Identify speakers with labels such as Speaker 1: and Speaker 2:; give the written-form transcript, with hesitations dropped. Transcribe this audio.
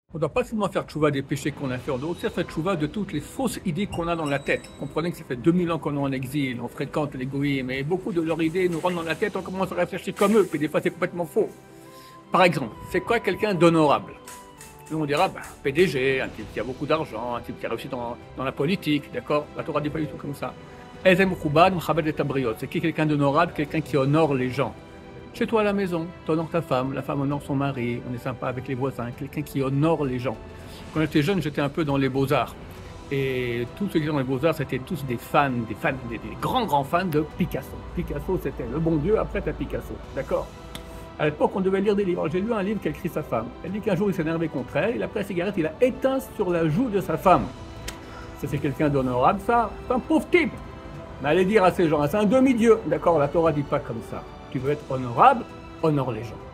Speaker 1: On ne doit pas seulement faire tchouva des péchés qu'on a fait, on doit aussi faire tchouva de toutes les fausses idées qu'on a dans la tête. Comprenez que ça fait 2000 ans qu'on est en exil, on fréquente les goïms, et beaucoup de leurs idées nous rentrent dans la tête, on commence à réfléchir comme eux, puis des fois c'est complètement faux. Par exemple, c'est quoi quelqu'un d'honorable? Nous on dira, PDG, un type qui a beaucoup d'argent, un type qui a réussi dans la politique, d'accord? La Torah dit pas du tout comme ça. Ezem Khoubad, Mchabed et Tabriot, c'est qui quelqu'un d'honorable? Quelqu'un qui honore les gens. Chez toi à la maison, tu honores ta femme, la femme honore son mari, on est sympa avec les voisins, quelqu'un qui honore les gens. Quand j'étais jeune, j'étais un peu dans les beaux-arts. Et tous ceux qui étaient dans les beaux-arts, c'était tous des grands fans de Picasso. Picasso, c'était le bon Dieu, après t'as Picasso, d'accord? À l'époque, on devait lire des livres. J'ai lu un livre qu'a écrit sa femme. Elle dit qu'un jour, il s'est énervé contre elle, il a pris la cigarette, il a éteint sur la joue de sa femme. Ça, c'est quelqu'un d'honorable, ça? C'est un pauvre type. Mais allez dire à ces gens, c'est un demi-dieu. D'accord, la Torah dit pas comme ça. Tu veux être honorable, honore les gens.